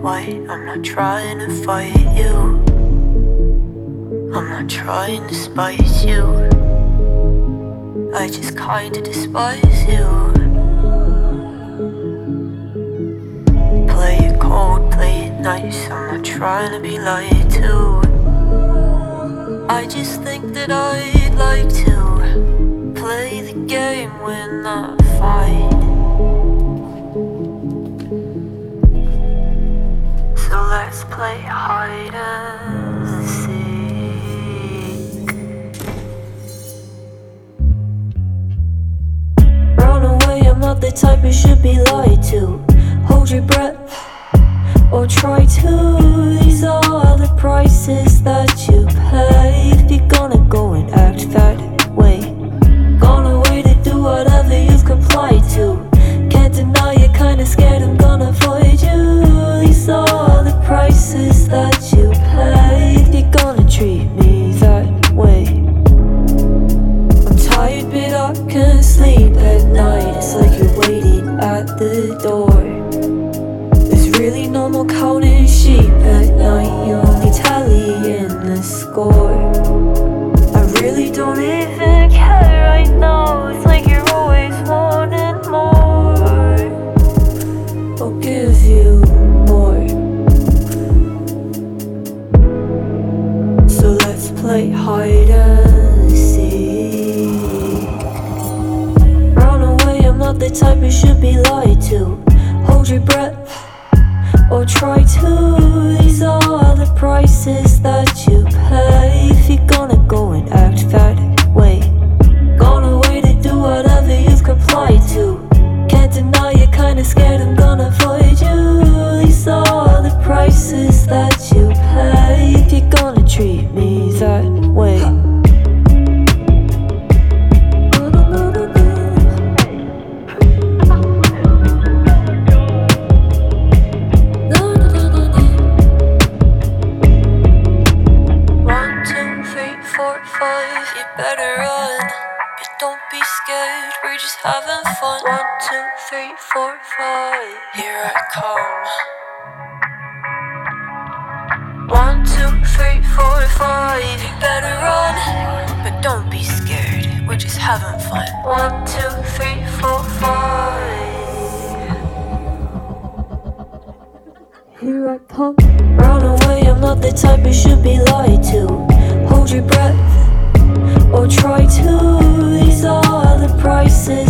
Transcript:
white. I'm not trying to fight you. I'm not trying to spite you. I just kinda despise you. Play it cold, play it nice. I'm not trying to be lied to. I just think that I'd like to play the game, win the fight. So let's play hide and seek. Run away, I'm not the type you should be lied to. Hold your breath or try to. These are the prices that you pay if you're gonna go and act that way. Gone away to do whatever you've complied to. Can't deny you're kinda scared I'm gonna avoid you. These are the prices that you pay if you're gonna treat me that way. I'm tired but I can't sleep at night. It's like you're waiting at the door. There's really no more counting sheep at night. You only tally in the score. I really don't even care right now. It's like you're always wanting more. I'll give you more. So let's play hide and seek. Run away, I'm not the type you should be lied to. Hold your breath or try to. These are the prices that you pay if you're gonna go and act that way. Gone away to do whatever you've complied to. Can't deny you're kinda scared I'm gonna avoid you. These are the prices that you pay if you're gonna treat me that way. You better run, but don't be scared, we're just having fun. 1, 2, 3, 4, 5, here I come. 1, 2, 3, 4, 5, you better run, but don't be scared, we're just having fun. 1, 2, 3, 4, 5, here I come. Run away, I'm not the type you should be lied to. Hold your breath or try to. These are the prices